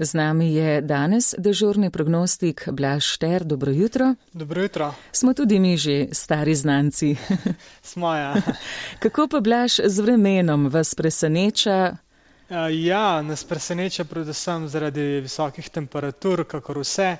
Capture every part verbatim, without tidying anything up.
Z nami je danes dežurni prognostik Blaž Šter. Dobro jutro. Dobro jutro. Smo tudi mi že stari znanci. Smo, ja. Kako pa, Blaž, z vremenom vas preseneča? Ja, nas preseneča predvsem zaradi visokih temperatur, kakor vse.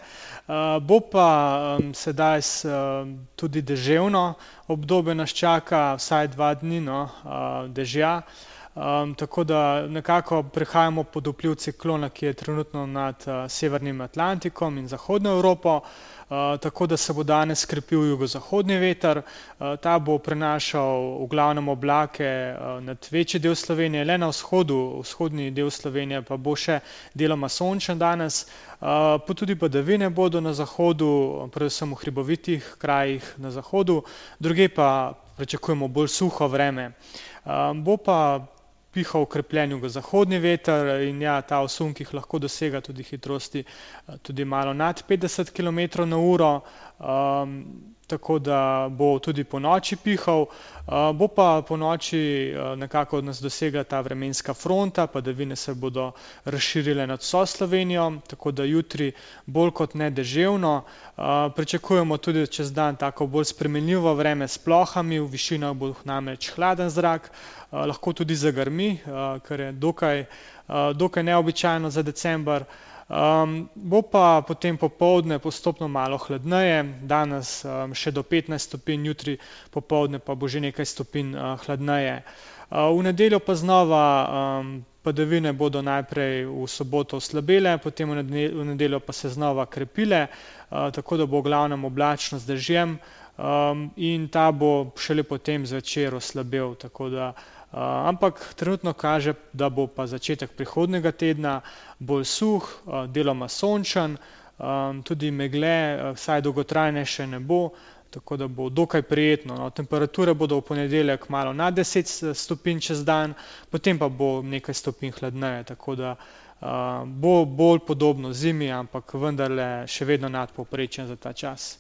Bo pa um, sedaj um, tudi deževno obdobje nas čaka, vsaj dva dni no, dežja. Um, tako da nekako prehajamo pod vpliv ciklona, ki je trenutno nad uh, Severnim Atlantikom in Zahodno Evropo, uh, tako da se bo danes krepil jugozahodni veter. Uh, ta bo prenašal v glavnem oblake uh, nad večji del Slovenije, le na vzhodu, vzhodni del Slovenije pa bo še deloma sončen danes. Uh, pa tudi padavine bodo na zahodu, predvsem v hribovitih krajih na zahodu, druge pa pričakujemo bolj suho vreme. Uh, bo pa pihal okrepljen jugozahodni veter in ja, ta v sunkih lahko dosega tudi hitrosti tudi malo nad petdeset kilometrov na uro, um, tako da bo tudi po noči pihal. Uh, bo pa po noči uh, nekako nas dosega ta vremenska fronta, padavine se bodo razširile nad vso Slovenijo, tako da jutri bolj kot ne deževno. Uh, pričakujemo tudi čez dan tako bolj spremenljivo vreme s plohami, v višinah bo namreč hladen zrak, uh, lahko tudi zagrmi, uh, kar je dokaj, uh, dokaj neobičajno za december. Um, bo pa potem popoldne postopno malo hladneje, danes um, še do petnajst stopinj, jutri popoldne pa bo že nekaj stopinj uh, hladneje. Uh, v nedeljo pa znova um, padavine bodo najprej v soboto oslabele, potem v nedeljo pa se znova krepile, uh, tako da bo v glavnem oblačno z dežjem um, in ta bo šele potem zvečer oslabel, tako da Uh, ampak trenutno kaže, da bo pa začetek prihodnjega tedna bolj suh, uh, deloma sončen, um, tudi megle, uh, vsaj dolgotrajne še ne bo, tako da bo dokaj prijetno. No. Temperature bodo v ponedeljek malo nad deset stopinj čez dan, potem pa bo nekaj stopinj hladneje, tako da uh, bo bolj podobno zimi, ampak vendarle še vedno nadpovprečen za ta čas.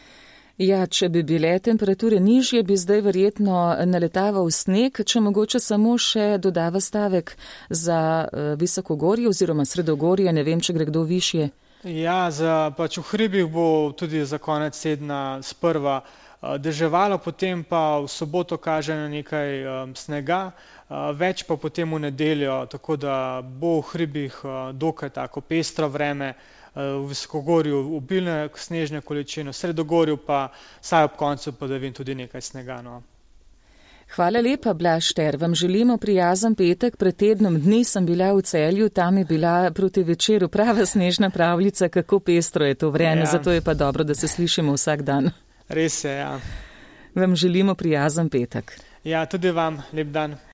Ja, če bi bile temperature nižje, bi zdaj verjetno naletaval sneg, če mogoče samo še dodava stavek za uh, visokogorje oziroma sredogorje, ne vem, če gre kdo višje. Ja, za, pač v hribih bo tudi za konec tedna sprva uh, deževalo, potem pa v soboto kaže na nekaj um, snega, uh, več pa potem v nedeljo, tako da bo v hribih uh, dokaj tako pestro vreme, v visokogorju obilne snežne količine, v sredogorju pa saj ob koncu padavin tudi nekaj snega. No. Hvala lepa, Blaž Šter. Vam želimo prijazen petek. Pred tednom dni sem bila v Celju, tam je bila proti večeru prava snežna pravljica, kako pestro je to vreme, ja. Zato je pa dobro, da se slišimo vsak dan. Res je, ja. Vam želimo prijazen petek. Ja, tudi vam lep dan.